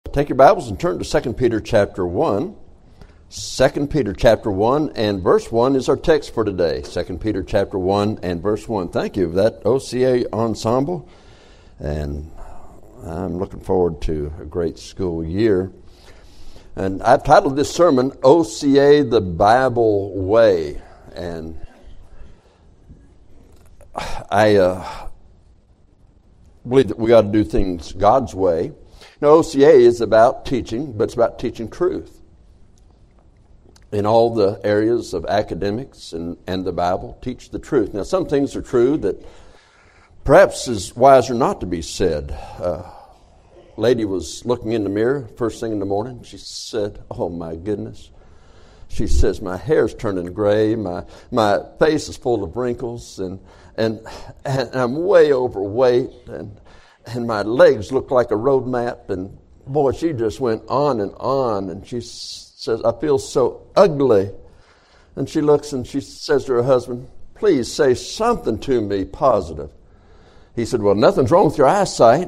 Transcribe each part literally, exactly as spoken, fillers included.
Take your Bibles and turn to Second Peter chapter one. Second Peter chapter one and verse one is our text for today. Second Peter chapter one and verse one. Thank you for that O C A ensemble. And I'm looking forward to a great school year. And I've titled this sermon, O C A, the Bible Way. And I uh, believe that we got to do things God's way. Now, O C A is about teaching, but it's about teaching truth in all the areas of academics and, and the Bible. Teach the truth. Now, some things are true that perhaps is wiser not to be said. Uh, lady was looking in the mirror first thing in the morning. She said, oh, my goodness. She says, my hair's turning gray. My my face is full of wrinkles, and and, and I'm way overweight, and and my legs look like a road map. And boy, she just went on and on. And she says, I feel so ugly. And she looks and she says to her husband, please say something to me positive. He said, well, nothing's wrong with your eyesight.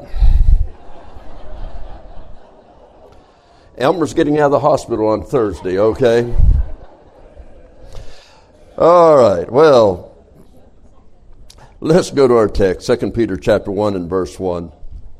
Elmer's getting out of the hospital on Thursday, okay? All right, well, let's go to our text, Second Peter chapter one and verse one.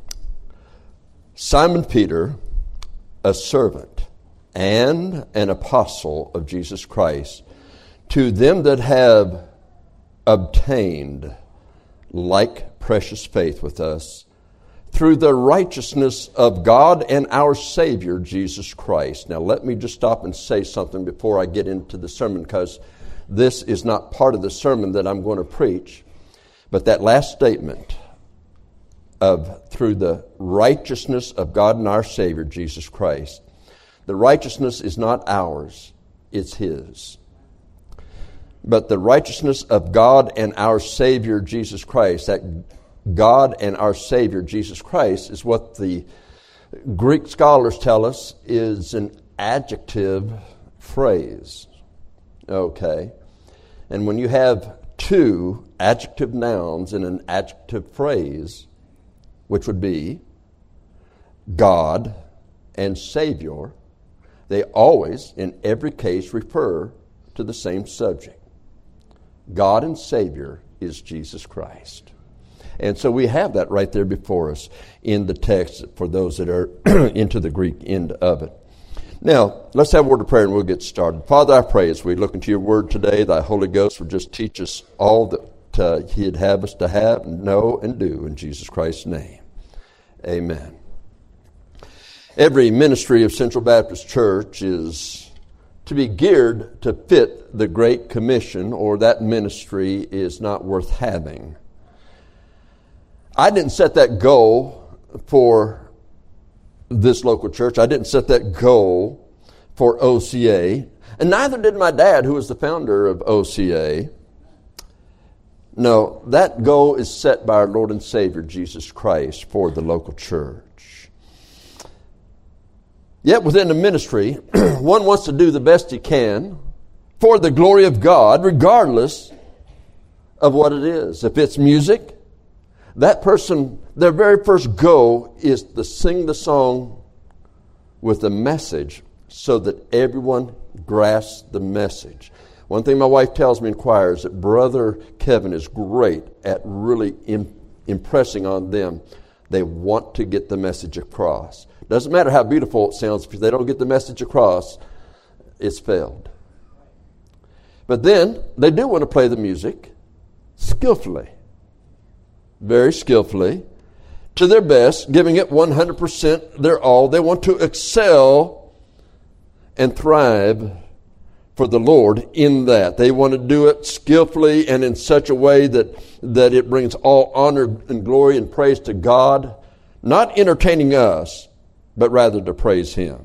Simon Peter, a servant and an apostle of Jesus Christ, to them that have obtained like precious faith with us, through the righteousness of God and our Savior, Jesus Christ. Now, let me just stop and say something before I get into the sermon, because this is not part of the sermon that I'm going to preach. But that last statement of through the righteousness of God and our Savior, Jesus Christ, the righteousness is not ours, it's His. But the righteousness of God and our Savior, Jesus Christ, that God and our Savior, Jesus Christ, is what the Greek scholars tell us is an adjective phrase. Okay. And when you have two adjective nouns in an adjective phrase, which would be God and Savior, they always, in every case, refer to the same subject. God and Savior is Jesus Christ. And so we have that right there before us in the text for those that are into the Greek end of it. Now, let's have a word of prayer and we'll get started. Father, I pray as we look into your word today, thy Holy Ghost will just teach us all that uh, he'd have us to have, know, and do in Jesus Christ's name. Amen. Every ministry of Central Baptist Church is to be geared to fit the Great Commission, or that ministry is not worth having. I didn't set that goal for this local church. I didn't set that goal for O C A. And neither did my dad, who was the founder of O C A. No, that goal is set by our Lord and Savior, Jesus Christ, for the local church. Yet within the ministry, one wants to do the best he can for the glory of God, regardless of what it is. If it's music, that person, their very first goal is to sing the song with the message so that everyone grasps the message. One thing my wife tells me in choir is that Brother Kevin is great at really im- impressing on them. They want to get the message across. Doesn't matter how beautiful it sounds, if they don't get the message across, it's failed. But then they do want to play the music skillfully. Very skillfully, to their best, giving it one hundred percent their all. They want to excel and thrive for the Lord in that. They want to do it skillfully and in such a way that, that it brings all honor and glory and praise to God, not entertaining us, but rather to praise Him.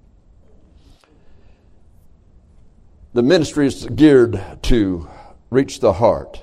The ministry is geared to reach the heart.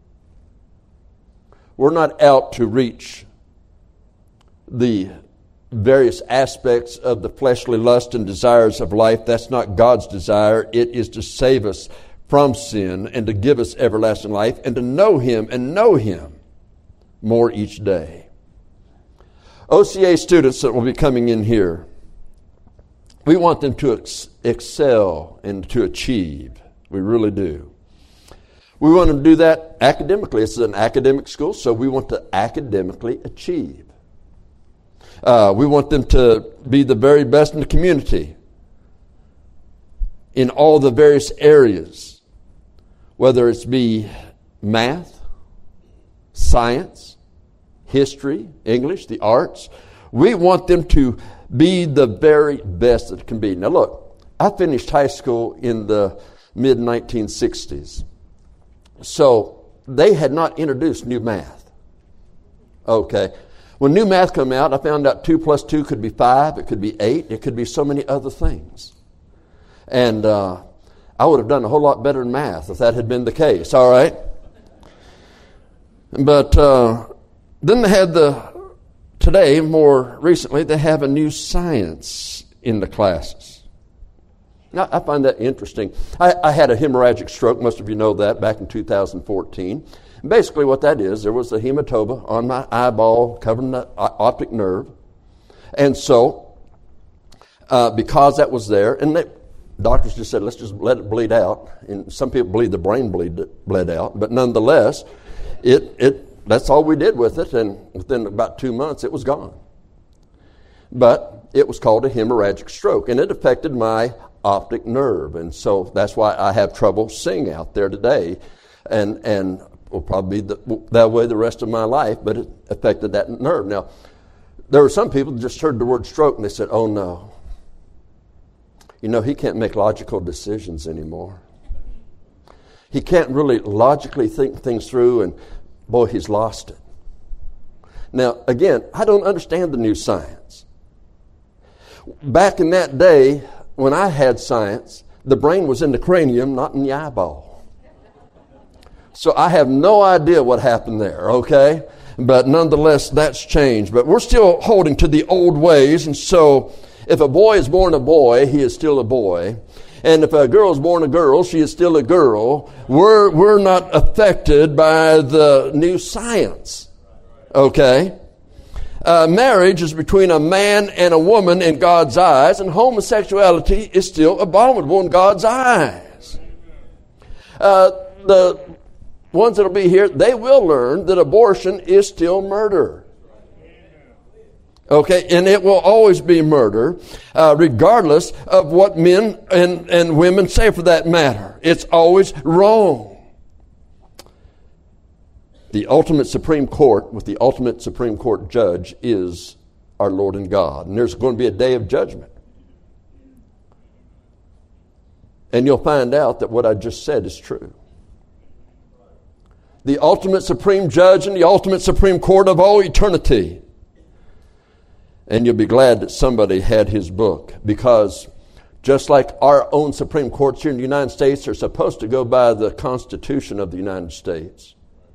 We're not out to reach the various aspects of the fleshly lust and desires of life. That's not God's desire. It is to save us from sin and to give us everlasting life and to know Him and know Him more each day. O C A students that will be coming in here, we want them to ex- excel and to achieve. We really do. We want them to do that academically. This is an academic school, so we want to academically achieve. Uh, we want them to be the very best in the community in all the various areas, whether it's be math, science, history, English, the arts. We want them to be the very best that it can be. Now look, I finished high school in the mid nineteen sixties. So they had not introduced new math. Okay. When new math came out, I found out two plus two could be five, it could be eight, it could be so many other things. And uh, I would have done a whole lot better in math if that had been the case, all right? But uh, then they had the, today, more recently, they have a new science in the classes. Now, I find that interesting. I, I had a hemorrhagic stroke, most of you know that, back in two thousand fourteen. And basically what that is, there was a hematoma on my eyeball covering the optic nerve. And so, uh, because that was there, and they, doctors just said, let's just let it bleed out. And some people believe the brain bleed, bled out. But nonetheless, it it that's all we did with it. And within about two months, it was gone. But it was called a hemorrhagic stroke. And it affected my optic nerve. And so that's why I have trouble seeing out there today. And and will probably be the, that way the rest of my life. But it affected that nerve. Now, there were some people who just heard the word stroke and they said, oh no. You know, he can't make logical decisions anymore. He can't really logically think things through, and boy, he's lost it. Now, again, I don't understand the new science. Back in that day, when I had science, the brain was in the cranium, not in the eyeball. So I have no idea what happened there, okay? But nonetheless, that's changed. But we're still holding to the old ways, and so if a boy is born a boy, he is still a boy. And if a girl is born a girl, she is still a girl. We're, we're not affected by the new science. Okay? Uh, marriage is between a man and a woman in God's eyes, and homosexuality is still abominable in God's eyes. Uh, the ones that will be here, they will learn that abortion is still murder. Okay, and it will always be murder, uh, regardless of what men and, and women say for that matter. It's always wrong. The ultimate Supreme Court, with the ultimate Supreme Court judge, is our Lord and God. And there's going to be a day of judgment. And you'll find out that what I just said is true. The ultimate Supreme Judge and the ultimate Supreme Court of all eternity. And you'll be glad that somebody had his book, because just like our own Supreme Courts here in the United States are supposed to go by the Constitution of the United States,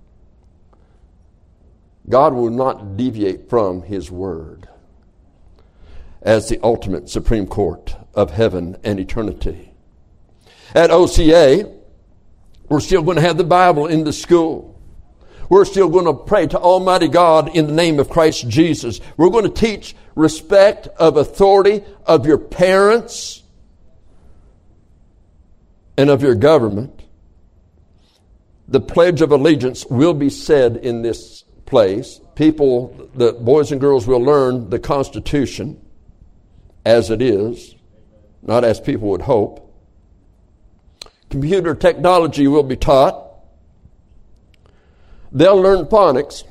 God will not deviate from his word as the ultimate Supreme Court of heaven and eternity. At O C A, we're still going to have the Bible in the school. We're still going to pray to Almighty God in the name of Christ Jesus. We're going to teach respect of authority of your parents and of your government. The Pledge of Allegiance will be said in this place. People, the boys and girls will learn the Constitution as it is, not as people would hope. Computer technology will be taught. They'll learn phonics,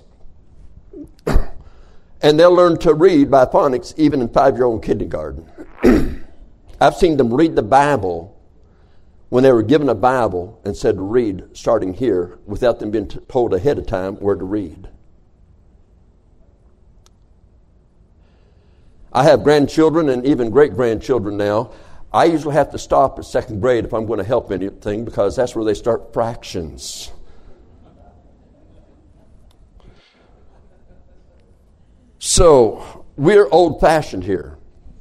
and they'll learn to read by phonics even in five-year-old kindergarten. I've seen them read the Bible when they were given a Bible and said to read starting here without them being told ahead of time where to read. I have grandchildren and even great-grandchildren now. I usually have to stop at second grade if I'm going to help anything, because that's where they start fractions. So, we're old-fashioned here.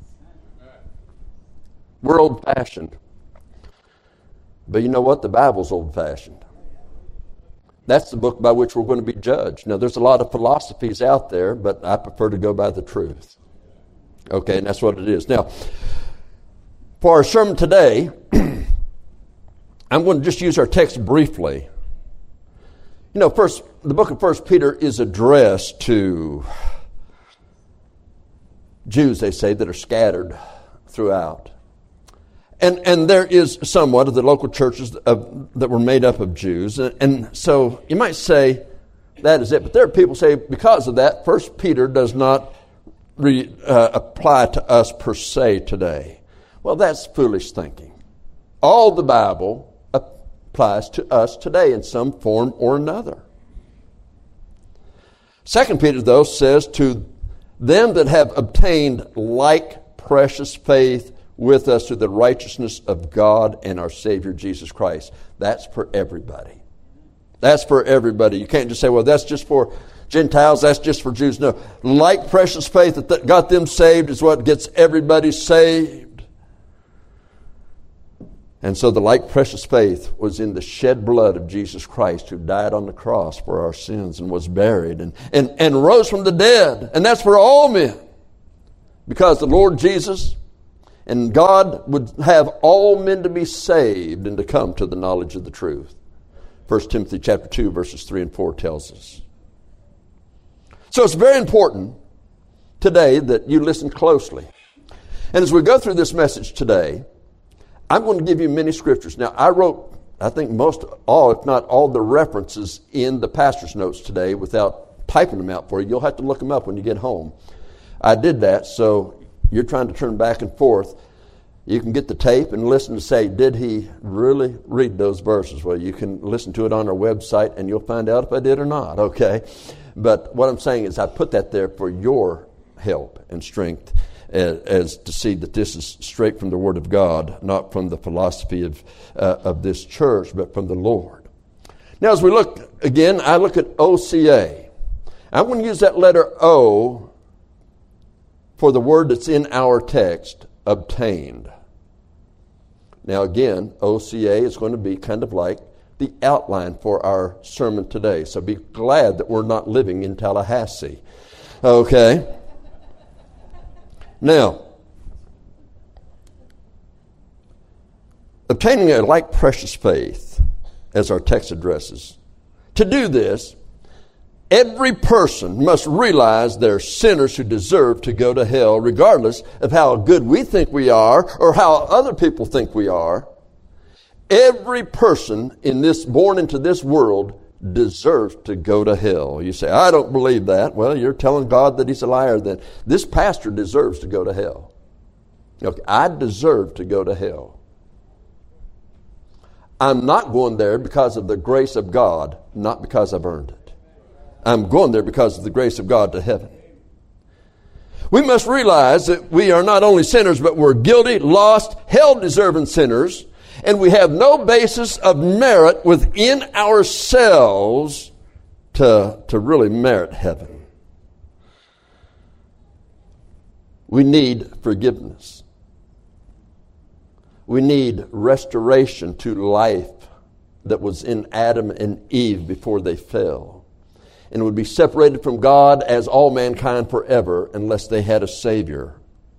We're old-fashioned. But you know what? The Bible's old-fashioned. That's the book by which we're going to be judged. Now, there's a lot of philosophies out there, but I prefer to go by the truth. Okay, and that's what it is. Now, for our sermon today, I'm going to just use our text briefly. You know, first, the book of First Peter is addressed to Jews, they say, that are scattered throughout. And and there is somewhat of the local churches of, that were made up of Jews. And, and so you might say that is it. But there are people who say because of that, First Peter does not re, uh, apply to us per se today. Well, that's foolish thinking. All the Bible applies to us today in some form or another. Second Peter, though, says to them that have obtained like precious faith with us through the righteousness of God and our Savior Jesus Christ. That's for everybody. That's for everybody. You can't just say, well, that's just for Gentiles, that's just for Jews. No. Like precious faith that got them saved is what gets everybody saved. And so the like precious faith was in the shed blood of Jesus Christ, who died on the cross for our sins and was buried and, and, and rose from the dead. And that's for all men. Because the Lord Jesus and God would have all men to be saved and to come to the knowledge of the truth. First Timothy chapter two, verses three and four tells us. So it's very important today that you listen closely. And as we go through this message today, I'm going to give you many scriptures. Now, I wrote, I think most all, if not all, the references in the pastor's notes today without typing them out for you. You'll have to look them up when you get home. I did that, so you're trying to turn back and forth. You can get the tape and listen to say, did he really read those verses? Well, you can listen to it on our website and you'll find out if I did or not, okay? But what I'm saying is I put that there for your help and strength as, as to see that this is straight from the Word of God, not from the philosophy of, uh, of this church, but from the Lord. Now, as we look, again, I look at O C A. I'm going to use that letter O for the word that's in our text, obtained. Now again, O C A is going to be kind of like the outline for our sermon today. So be glad that we're not living in Tallahassee. Okay? Now, obtaining a like precious faith, as our text addresses. To do this, every person must realize they're sinners who deserve to go to hell, regardless of how good we think we are or how other people think we are. Every person in this, born into this world, deserves to go to hell. You say, I don't believe that. Well, you're telling God that he's a liar then. This pastor deserves to go to hell. Okay, I deserve to go to hell. I'm not going there because of the grace of God, not because I've earned it. I'm going there because of the grace of God to heaven. We must realize that we are not only sinners, but we're guilty, lost, hell-deserving sinners, and we have no basis of merit within ourselves to, to really merit heaven. We need forgiveness. We need restoration to life that was in Adam and Eve before they fell, and would be separated from God as all mankind forever unless they had a Savior.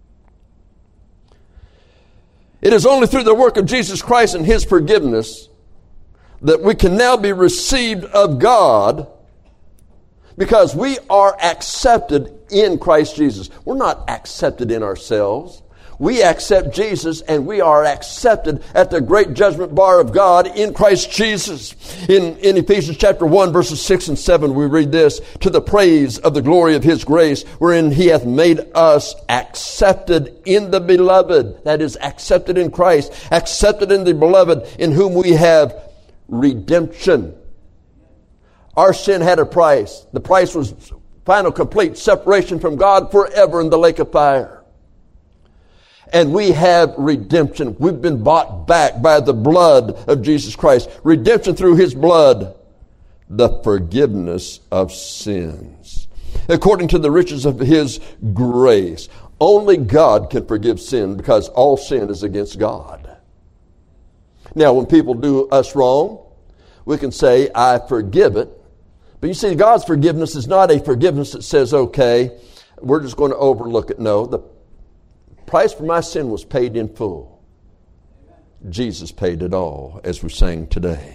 It is only through the work of Jesus Christ and his forgiveness that we can now be received of God, because we are accepted in Christ Jesus. We're not accepted in ourselves. We accept Jesus, and we are accepted at the great judgment bar of God in Christ Jesus. In, in Ephesians chapter one, verses six and seven, we read this, to the praise of the glory of his grace, wherein he hath made us accepted in the beloved. That is, accepted in Christ, accepted in the beloved, in whom we have redemption. Our sin had a price. The price was final, complete separation from God forever in the lake of fire. And we have redemption. We've been bought back by the blood of Jesus Christ. Redemption through his blood. The forgiveness of sins. According to the riches of his grace. Only God can forgive sin, because all sin is against God. Now, when people do us wrong, we can say, I forgive it. But you see, God's forgiveness is not a forgiveness that says, okay, we're just going to overlook it. No, the price for my sin was paid in full. Jesus paid it all, as we sang today.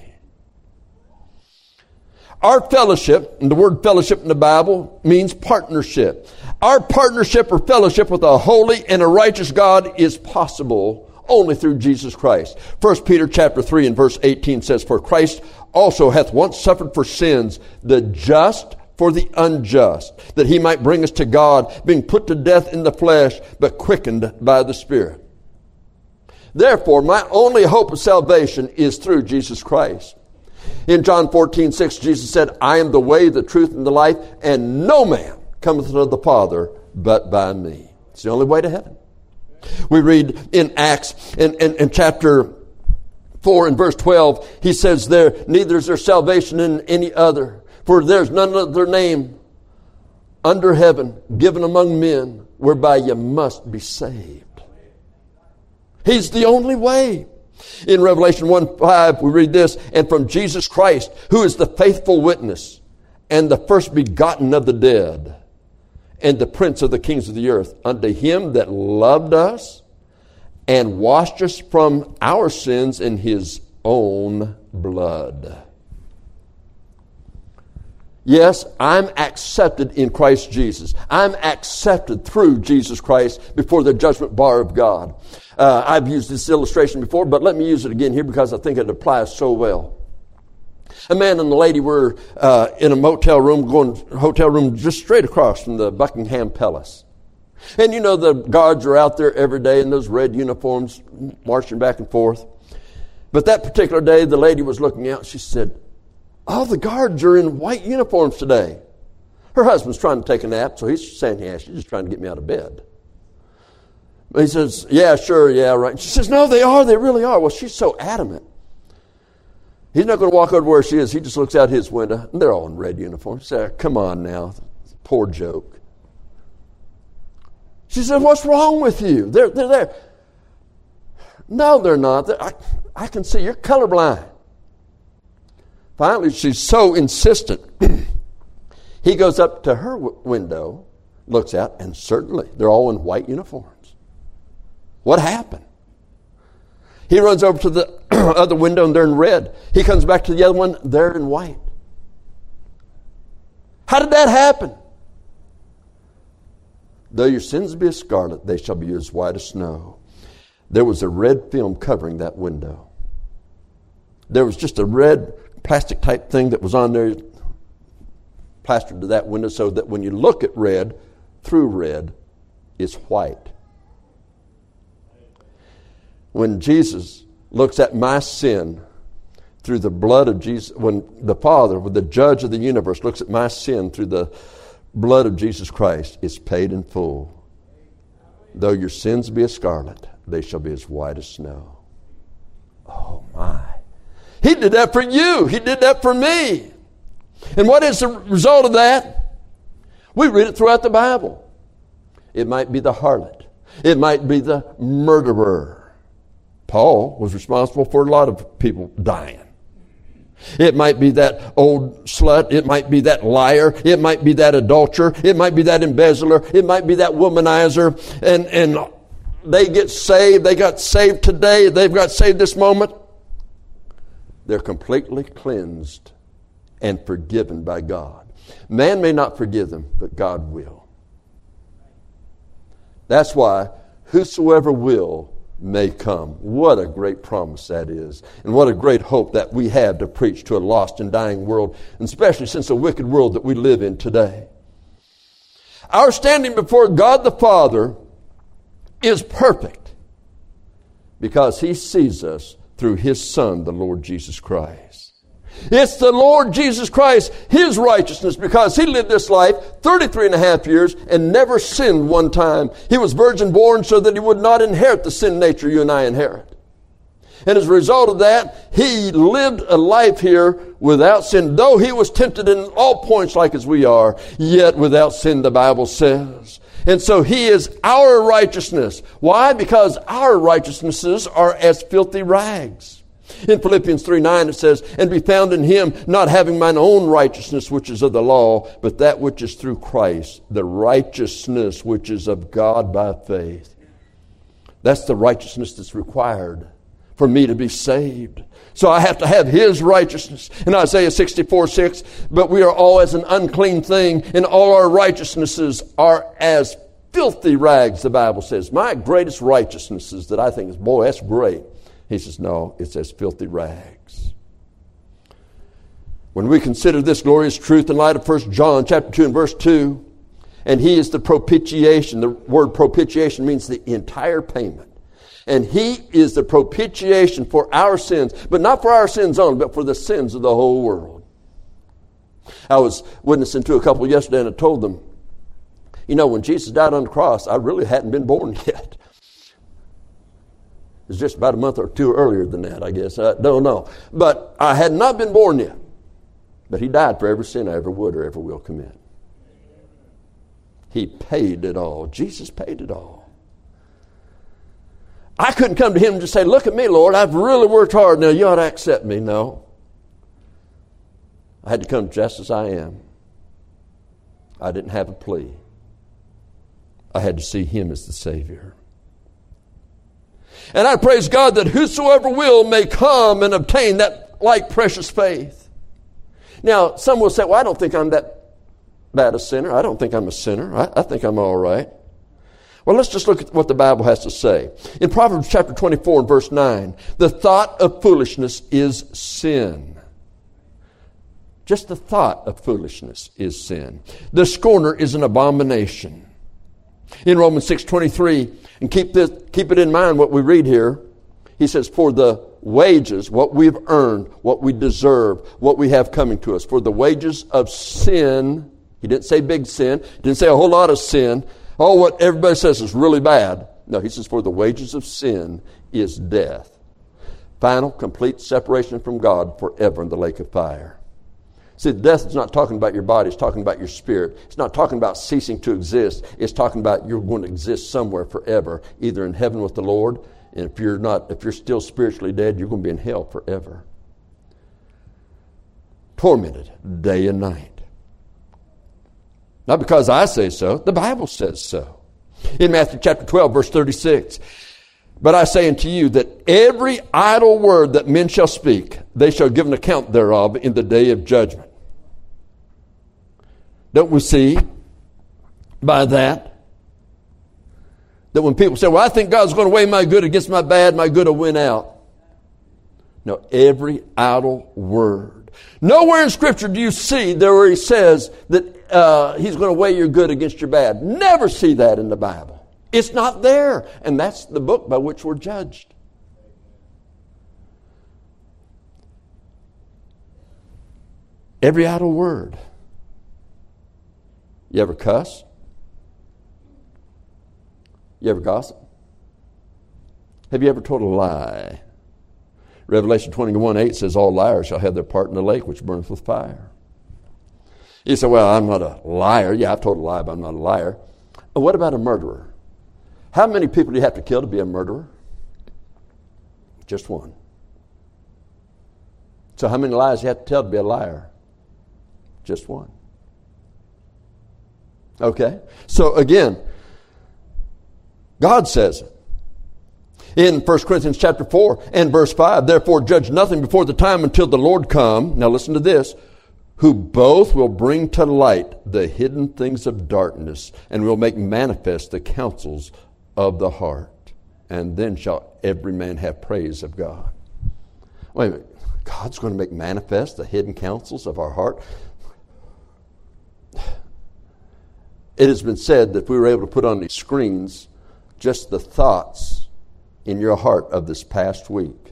Our fellowship, and the word fellowship in the Bible means partnership. Our partnership or fellowship with a holy and a righteous God is possible only through Jesus Christ. First Peter chapter three and verse eighteen says, For Christ also hath once suffered for sins, the just for the unjust, that he might bring us to God, being put to death in the flesh, but quickened by the Spirit. Therefore, my only hope of salvation is through Jesus Christ. In John fourteen six, Jesus said, I am the way, the truth, and the life, and no man cometh unto the Father but by me. It's the only way to heaven. We read in Acts, in, in, in chapter four and verse twelve, he says there, neither is there salvation in any other, for there's none other name under heaven given among men whereby you must be saved. He's the only way. In Revelation one five, we read this, and from Jesus Christ, who is the faithful witness, and the first begotten of the dead, and the prince of the kings of the earth, unto him that loved us, and washed us from our sins in his own blood. Yes, I'm accepted in Christ Jesus. I'm accepted through Jesus Christ before the judgment bar of God. Uh, I've used this illustration before, but let me use it again here because I think it applies so well. A man and a lady were uh, in a motel room, going hotel room just straight across from the Buckingham Palace. And you know the guards are out there every day in those red uniforms marching back and forth. But that particular day, the lady was looking out. She said, all the guards are in white uniforms today. Her husband's trying to take a nap, so he's saying, yeah, she's just trying to get me out of bed. But he says, yeah, sure, yeah, right. She says, no, they are, they really are. Well, she's so adamant. He's not going to walk over to where she is. He just looks out his window, and they're all in red uniforms. He says, come on now, poor joke. She said, what's wrong with you? They're, they're there. No, they're not. They're, I, I can see you're colorblind. Finally, she's so insistent. He goes up to her w- window, looks out, and certainly they're all in white uniforms. What happened? He runs over to the other window and they're in red. He comes back to the other one, they're in white. How did that happen? Though your sins be as scarlet, they shall be as white as snow. There was a red film covering that window. There was just a red plastic type thing that was on there, plastered to that window, so that when you look at red, through red, it's white. When Jesus looks at my sin through the blood of Jesus, when the Father, when the judge of the universe looks at my sin through the blood of Jesus Christ, it's paid in full. Though your sins be as scarlet, they shall be as white as snow. Oh my. He did that for you. He did that for me. And what is the result of that? We read it throughout the Bible. It might be the harlot. It might be the murderer. Paul was responsible for a lot of people dying. It might be that old slut. It might be that liar. It might be that adulterer. It might be that embezzler. It might be that womanizer. And, and they get saved. They got saved today. They've got saved this moment. They're completely cleansed and forgiven by God. Man may not forgive them, but God will. That's why whosoever will may come. What a great promise that is. And what a great hope that we have to preach to a lost and dying world, and especially since the wicked world that we live in today. Our standing before God the Father is perfect because He sees us through His Son, the Lord Jesus Christ. It's the Lord Jesus Christ, His righteousness, because He lived this life thirty-three and a half years and never sinned one time. He was virgin born so that He would not inherit the sin nature you and I inherit. And as a result of that, He lived a life here without sin. Though He was tempted in all points like as we are, yet without sin, the Bible says. And so He is our righteousness. Why? Because our righteousnesses are as filthy rags. In Philippians three nine it says, and be found in him, not having mine own righteousness which is of the law, but that which is through Christ, the righteousness which is of God by faith. That's the righteousness that's required for me to be saved. So I have to have his righteousness. In Isaiah sixty-four six, but we are all as an unclean thing, and all our righteousnesses are as filthy rags, the Bible says. My greatest righteousnesses that I think is, boy, that's great. He says, no, it's as filthy rags. When we consider this glorious truth in light of First John chapter two and verse two, and he is the propitiation. The word propitiation means the entire payment. And he is the propitiation for our sins, but not for our sins only, but for the sins of the whole world. I was witnessing to a couple yesterday, and I told them, you know, when Jesus died on the cross, I really hadn't been born yet. It was just about a month or two earlier than that, I guess. I don't know. But I had not been born yet. But he died for every sin I ever would or ever will commit. He paid it all. Jesus paid it all. I couldn't come to him and just say, look at me, Lord, I've really worked hard. Now you ought to accept me. No. I had to come just as I am. I didn't have a plea. I had to see him as the Savior. And I praise God that whosoever will may come and obtain that like precious faith. Now, some will say, well, I don't think I'm that bad a sinner. I don't think I'm a sinner. I, I think I'm all right. Well, let's just look at what the Bible has to say. In Proverbs chapter twenty-four and verse nine, the thought of foolishness is sin. Just the thought of foolishness is sin. The scorner is an abomination. In Romans six twenty-three, and keep this, keep it in mind what we read here. He says, for the wages, what we've earned, what we deserve, what we have coming to us, for the wages of sin. He didn't say big sin. He didn't say a whole lot of sin. Oh, what everybody says is really bad. No, he says, for the wages of sin is death. Final, complete separation from God forever in the lake of fire. See, death is not talking about your body. It's talking about your spirit. It's not talking about ceasing to exist. It's talking about you're going to exist somewhere forever, either in heaven with the Lord, and if you're not, if you're still spiritually dead, you're going to be in hell forever. Tormented day and night. Not because I say so, the Bible says so. In Matthew chapter twelve, verse thirty-six, but I say unto you that every idle word that men shall speak, they shall give an account thereof in the day of judgment. Don't we see by that, that when people say, well, I think God's going to weigh my good against my bad, my good will win out. No, every idle word. Nowhere in Scripture do you see there where he says that uh, he's going to weigh your good against your bad. Never see that in the Bible. It's not there. And that's the book by which we're judged. Every idle word. You ever cuss? You ever gossip? Have you ever told a lie? Revelation twenty-one eight says, all liars shall have their part in the lake which burneth with fire. You say, well, I'm not a liar. Yeah, I've told a lie, but I'm not a liar. But what about a murderer? How many people do you have to kill to be a murderer? Just one. So how many lies do you have to tell to be a liar? Just one. Okay? So again, God says it. In First Corinthians chapter four and verse five, therefore judge nothing before the time until the Lord come. Now listen to this. Who both will bring to light the hidden things of darkness and will make manifest the counsels of the heart. And then shall every man have praise of God. Wait a minute. God's going to make manifest the hidden counsels of our heart? It has been said that if we were able to put on these screens just the thoughts in your heart of this past week,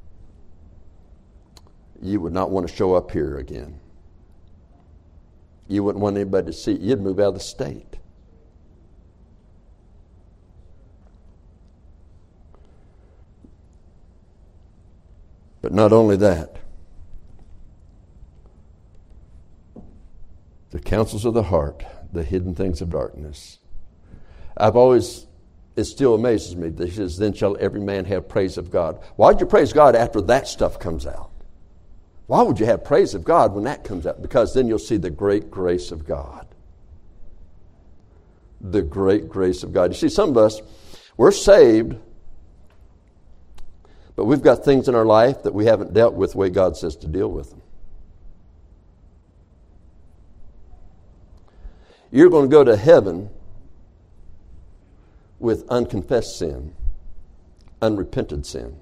you would not want to show up here again. You wouldn't want anybody to see it. You'd move out of the state. But not only that, the counsels of the heart, the hidden things of darkness. I've always it still amazes me that he says, then shall every man have praise of God. Why would you praise God after that stuff comes out? Why would you have praise of God when that comes out? Because then you'll see the great grace of God. The great grace of God. You see, some of us, we're saved, but we've got things in our life that we haven't dealt with the way God says to deal with them. You're going to go to heaven with unconfessed sin, unrepented sin.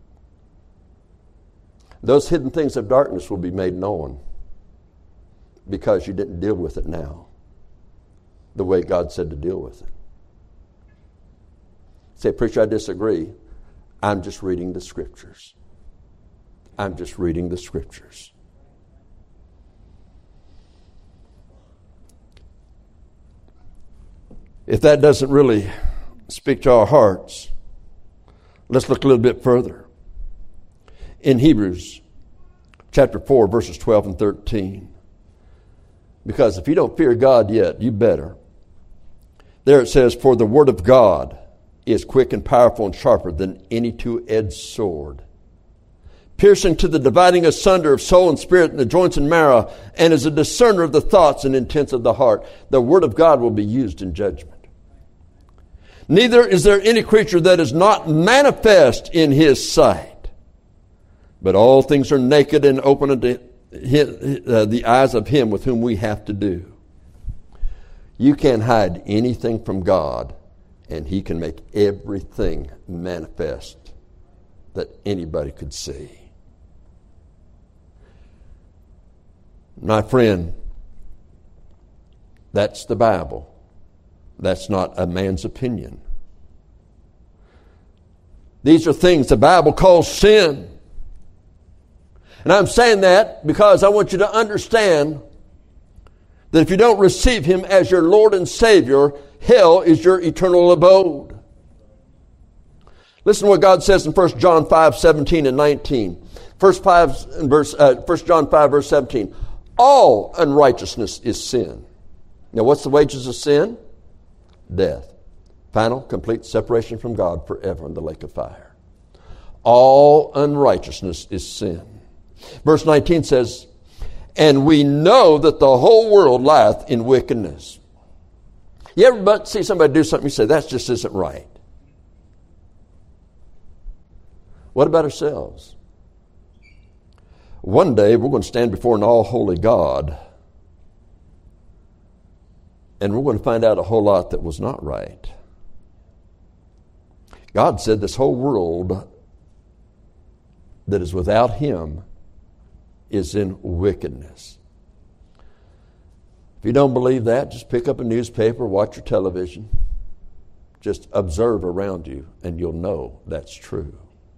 Those hidden things of darkness will be made known because you didn't deal with it now the way God said to deal with it. Say, preacher, I disagree. I'm just reading the Scriptures. I'm just reading the Scriptures. If that doesn't really speak to our hearts, let's look a little bit further. In Hebrews chapter four, verses twelve and thirteen. Because if you don't fear God yet, you better. There it says, for the word of God is quick and powerful and sharper than any two-edged sword, piercing to the dividing asunder of soul and spirit and the joints and marrow, and is a discerner of the thoughts and intents of the heart. The word of God will be used in judgment. Neither is there any creature that is not manifest in his sight, but all things are naked and open unto his, uh, the eyes of him with whom we have to do. You can't hide anything from God, and he can make everything manifest that anybody could see. My friend, that's the Bible. That's not a man's opinion. These are things the Bible calls sin. And I'm saying that because I want you to understand that if you don't receive him as your Lord and Savior, hell is your eternal abode. Listen to what God says in First John five, seventeen and nineteen. First, five, verse, uh, First John five, verse seventeen. All unrighteousness is sin. Now, what's the wages of sin? Death. Final, complete separation from God forever in the lake of fire. All unrighteousness is sin. Verse nineteen says, and we know that the whole world lieth in wickedness. You ever see somebody do something, you say, that just isn't right. What about ourselves? One day we're going to stand before an all-holy God, and we're going to find out a whole lot that was not right. God said this whole world that is without him is in wickedness. If you don't believe that, just pick up a newspaper, watch your television. Just observe around you, and you'll know that's true.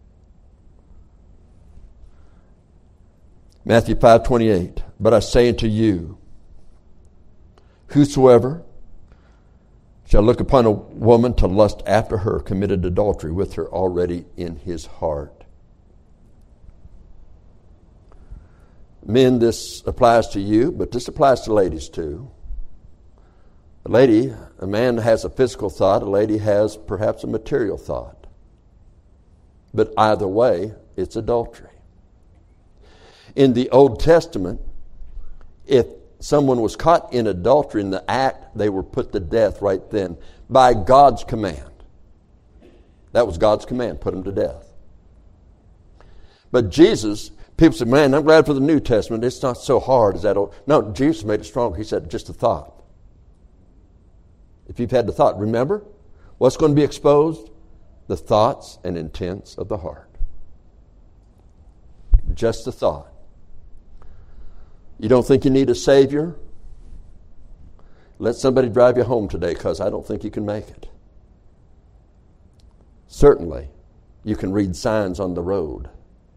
Matthew five twenty-eight. But I say unto you, whosoever shall look upon a woman to lust after her committed adultery with her already in his heart. Men, this applies to you, but this applies to ladies too. A lady, a man has a physical thought, a lady has perhaps a material thought. But either way, it's adultery. In the Old Testament, if someone was caught in adultery in the act, they were put to death right then by God's command. That was God's command, put them to death. But Jesus, people say, man, I'm glad for the New Testament. It's not so hard as that old. No, Jesus made it strong. He said, just a thought. If you've had the thought, remember, what's going to be exposed? The thoughts and intents of the heart. Just the thought. You don't think you need a Savior? Let somebody drive you home today, because I don't think you can make it. Certainly, you can read signs on the road.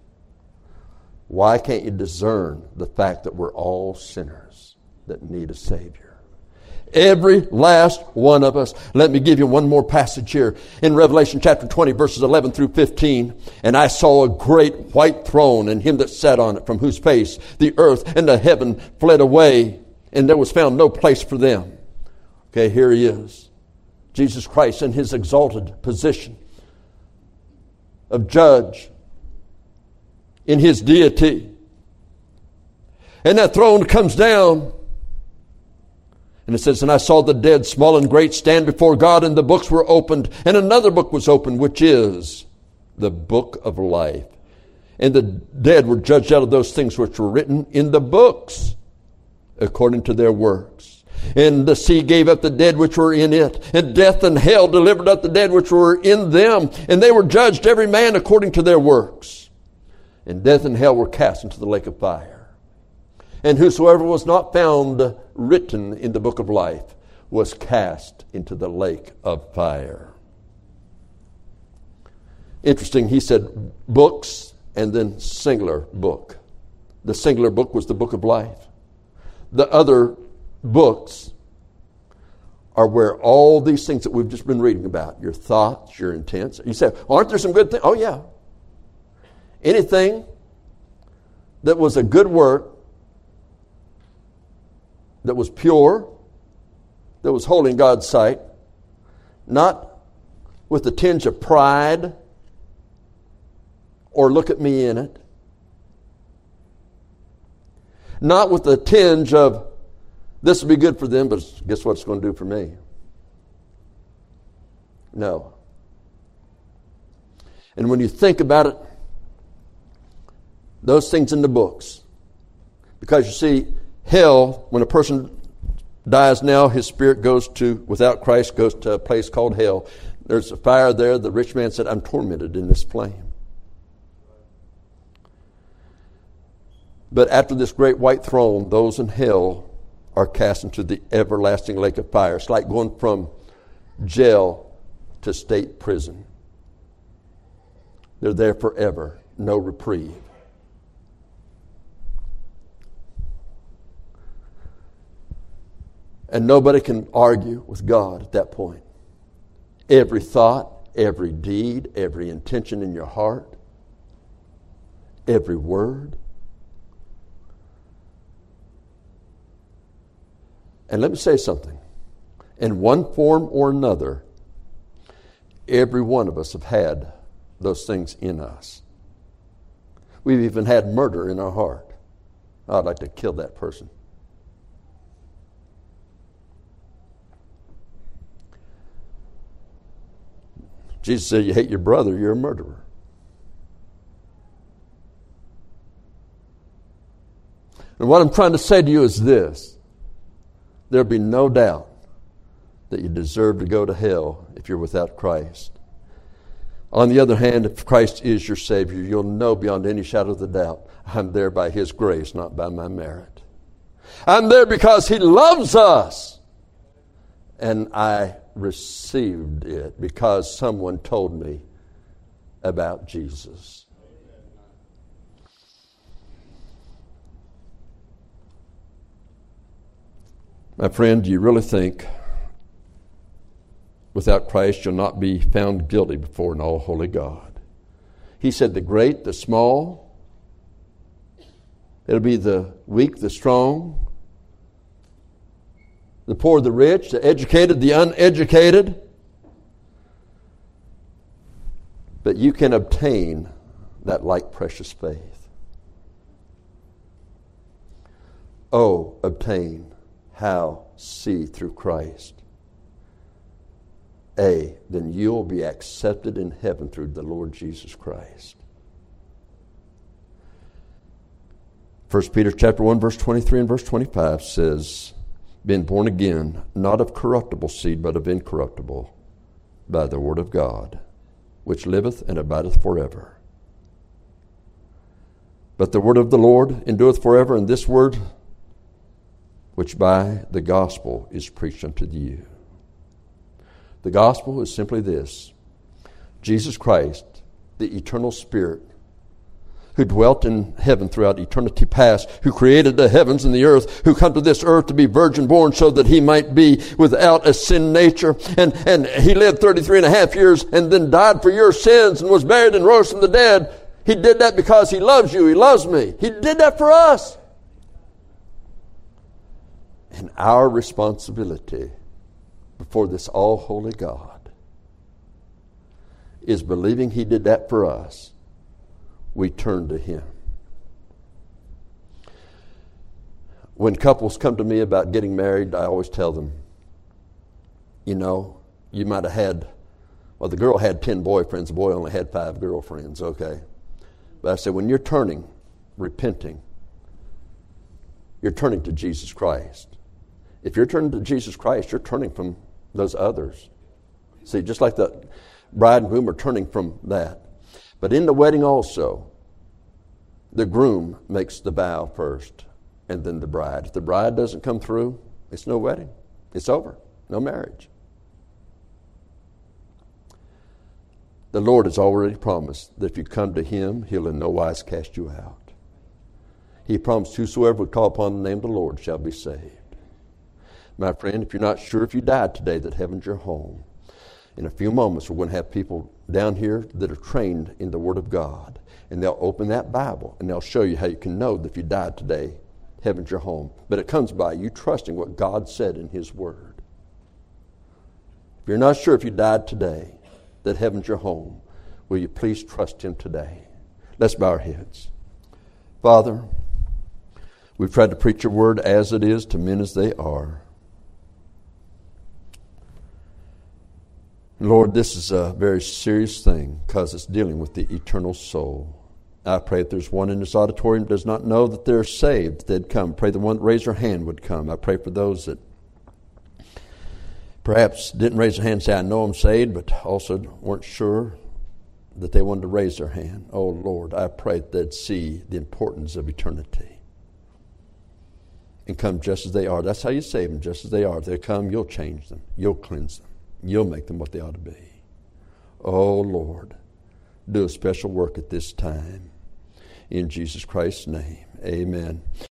Why can't you discern the fact that we're all sinners that need a Savior? Every last one of us. Let me give you one more passage here. In Revelation chapter twenty, verses eleven through fifteen. And I saw a great white throne, and him that sat on it, from whose face the earth and the heaven fled away, and there was found no place for them. Okay, here he is. Jesus Christ in his exalted position of judge in his deity. And that throne comes down. And it says, and I saw the dead, small and great, stand before God, and the books were opened. And another book was opened, which is the book of life. And the dead were judged out of those things which were written in the books, according to their works. And the sea gave up the dead which were in it, and death and hell delivered up the dead which were in them. And they were judged every man according to their works. And death and hell were cast into the lake of fire. And whosoever was not found written in the book of life was cast into the lake of fire. Interesting, he said books and then singular book. The singular book was the book of life. The other books are where all these things that we've just been reading about, your thoughts, your intents. You say, aren't there some good things? Oh, yeah. Anything that was a good work, that was pure, that was holy in God's sight, not with a tinge of pride or look at me in it, not with a tinge of this will be good for them, but guess what it's going to do for me? No. And when you think about it, those things in the books, because you see, hell, when a person dies now, his spirit goes to, without Christ, goes to a place called hell. There's a fire there. The rich man said, I'm tormented in this flame. But after this great white throne, those in hell are cast into the everlasting lake of fire. It's like going from jail to state prison. They're there forever. No reprieve. And nobody can argue with God at that point. Every thought, every deed, every intention in your heart, every word. And let me say something. In one form or another, every one of us have had those things in us. We've even had murder in our heart. I'd like to kill that person. Jesus said, you hate your brother, you're a murderer. And what I'm trying to say to you is this. There'll be no doubt that you deserve to go to hell if you're without Christ. On the other hand, if Christ is your Savior, you'll know beyond any shadow of the doubt, I'm there by His grace, not by my merit. I'm there because He loves us. And I received it because someone told me about Jesus. My friend, do you really think without Christ you'll not be found guilty before an all-holy God? He said the great, the small, it'll be the weak, the strong, the poor, the rich, the educated, the uneducated. But you can obtain that like precious faith. Oh, obtain. How? See through Christ. A, then you'll be accepted in heaven through the Lord Jesus Christ. First Peter chapter one, verse twenty-three and verse twenty-five says, been born again, not of corruptible seed, but of incorruptible, by the word of God, which liveth and abideth forever. But the word of the Lord endureth forever, and this word which by the gospel is preached unto you. The gospel is simply this. Jesus Christ, the eternal Spirit, who dwelt in heaven throughout eternity past, who created the heavens and the earth, who come to this earth to be virgin born so that He might be without a sin nature. And, and He lived thirty-three and a half years and then died for your sins and was buried and rose from the dead. He did that because He loves you. He loves me. He did that for us. And our responsibility before this all-holy God is believing He did that for us, we turn to Him. When couples come to me about getting married, I always tell them, you know, you might have had, well, the girl had ten boyfriends, the boy only had five girlfriends, okay. But I said, when you're turning, repenting, you're turning to Jesus Christ. If you're turning to Jesus Christ, you're turning from those others. See, just like the bride and groom are turning from that. But in the wedding also, the groom makes the vow first, and then the bride. If the bride doesn't come through, it's no wedding. It's over. No marriage. The Lord has already promised that if you come to Him, He'll in no wise cast you out. He promised, whosoever would call upon the name of the Lord shall be saved. My friend, if you're not sure if you died today that heaven's your home, in a few moments we're going to have people down here that are trained in the Word of God. And they'll open that Bible and they'll show you how you can know that if you died today, heaven's your home. But it comes by you trusting what God said in His Word. If you're not sure if you died today that heaven's your home, will you please trust Him today? Let's bow our heads. Father, we've tried to preach Your Word as it is to men as they are. Lord, this is a very serious thing because it's dealing with the eternal soul. I pray if there's one in this auditorium that does not know that they're saved, they'd come. Pray the one that raised their hand would come. I pray for those that perhaps didn't raise their hand and say, I know I'm saved, but also weren't sure that they wanted to raise their hand. Oh, Lord, I pray that they'd see the importance of eternity and come just as they are. That's how you save them, just as they are. If they come, You'll change them. You'll cleanse them. You'll make them what they ought to be. Oh, Lord, do a special work at this time. In Jesus Christ's name, amen.